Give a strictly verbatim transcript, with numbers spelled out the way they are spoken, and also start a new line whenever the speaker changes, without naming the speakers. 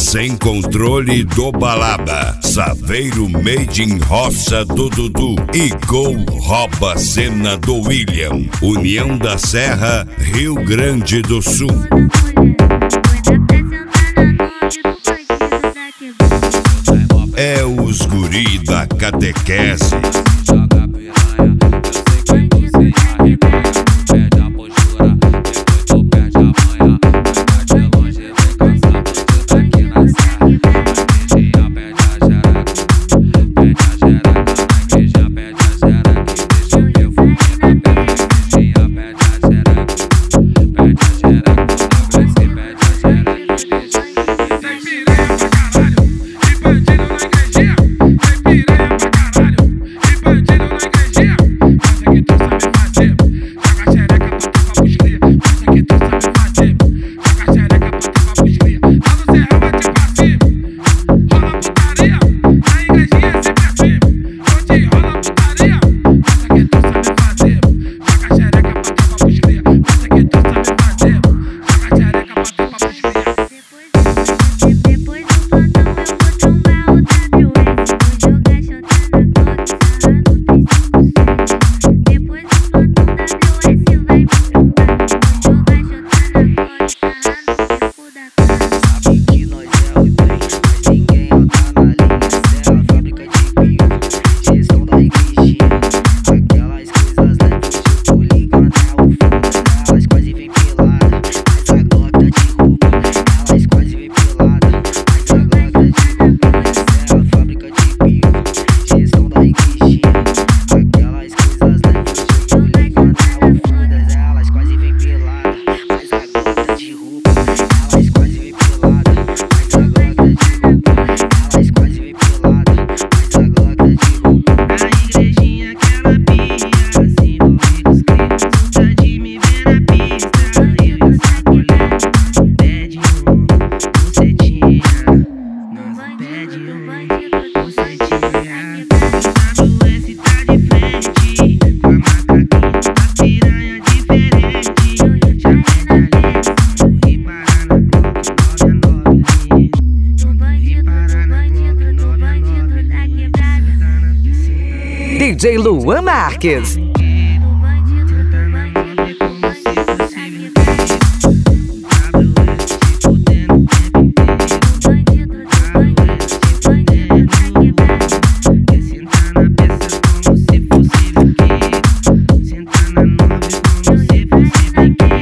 sem controle do Balaba, Saveiro Made in Roça do Dudu e Gol rouba cena do William. União da Serra, Rio Grande do Sul. É os guri da catequese.
D J Luan Marques.
Sentar na nove como se fosse